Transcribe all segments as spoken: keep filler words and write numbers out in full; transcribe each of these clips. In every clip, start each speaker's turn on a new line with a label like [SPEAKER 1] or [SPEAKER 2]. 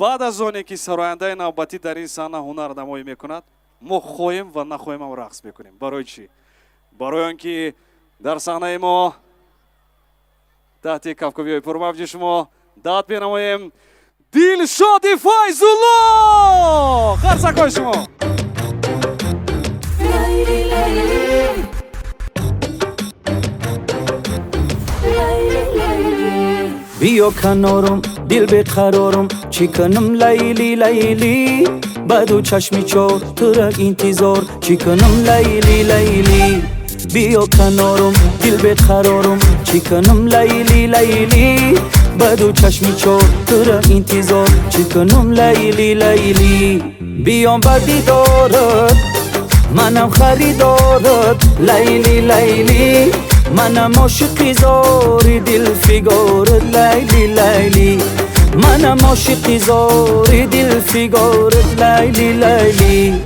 [SPEAKER 1] بعد از آنی که سراینده نوبتی در این صحنه هنر نمایی میکند ما خواهیم و نخواهیم هم رقص بکنیم. برای چی؟ برای آنکه در صحنه ما تحت کفکوی پرموج شما داد بنماییم دلشاد فیض‌الله. قرصکای شما
[SPEAKER 2] بیا کنارم دل به قرارم چی کنم لیلی لیلی بدو چشمی چار تو را انتظار چی کنم لیلی لیلی بیا کنارم دل به قرارم چی کنم لیلی لیلی بدو چشمی چار تو را انتظار چی کنم لیلی لیلی بیام بدی دارد منم خریدارت لیلی لیلی منم عاشقی زاری دل فگارت لیلی لیلی منم عاشقی زاری دل فگارت لیلی لیلی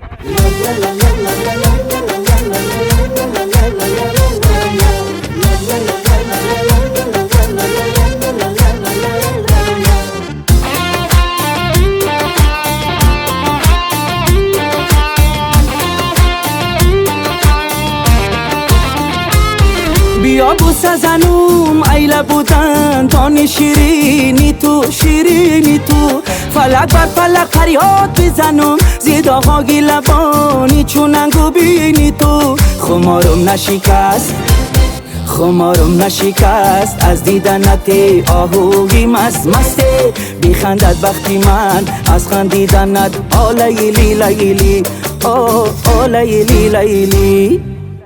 [SPEAKER 2] بیا بوسه زنوم ایله بودن تانی شیرینی تو شیرینی تو فلک بر فلک فریاد بزنم زیداها گیلبانی چوننگو بینی تو خمارم نشکست خمارم نشکست از دیدنت آهوی مست مسته بیخندد وقتی من از خندیدنت آ لیلی لیلی آ آ لیلی لیلی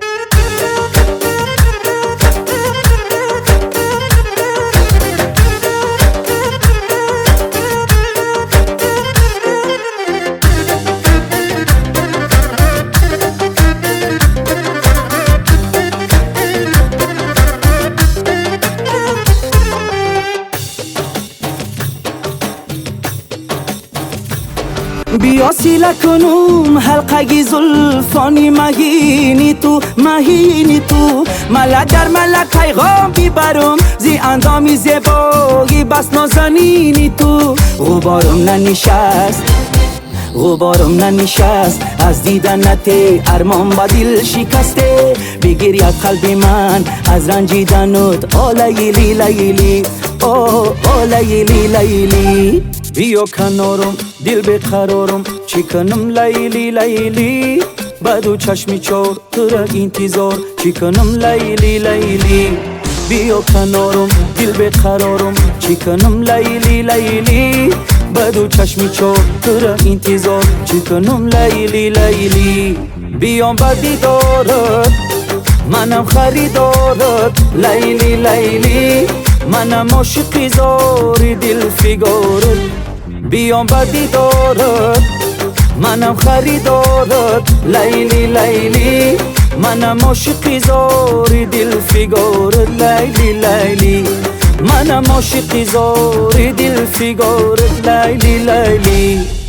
[SPEAKER 2] بیا سیله کنم حلقه زلفانی مهینی تو مهینی تو ملک در ملک پیغام بیبرم زی اندامی زیبایی بس نازنینی تو غبارم ننشست غبارم ننشست از دیدنت ارمان با دل شکسته بگیرید قلب من از رنجیدنت آ لیلی لیلی آ آ لیلی لیلی بیا کنارم دل به قرارم چی کنم لیلی لیلی بدو چشمی چار تو را انتظار چی کنم لیلی لیلی بیا کنارم دل به قرارم چی کنم لیلی لیلی بدو چشمی چار تو را انتظار چی کنم لیلی لیلی بیام بدی دارد منم خریدارت لیلی لیلی منم عاشقی زاری دل فگارت بیام بدی دارد منم خریدارت لیلی لیلی منم عاشقی زاری دل فگارت لیلی لیلی منم عاشقی زاری دل فگارت لیلی لیلی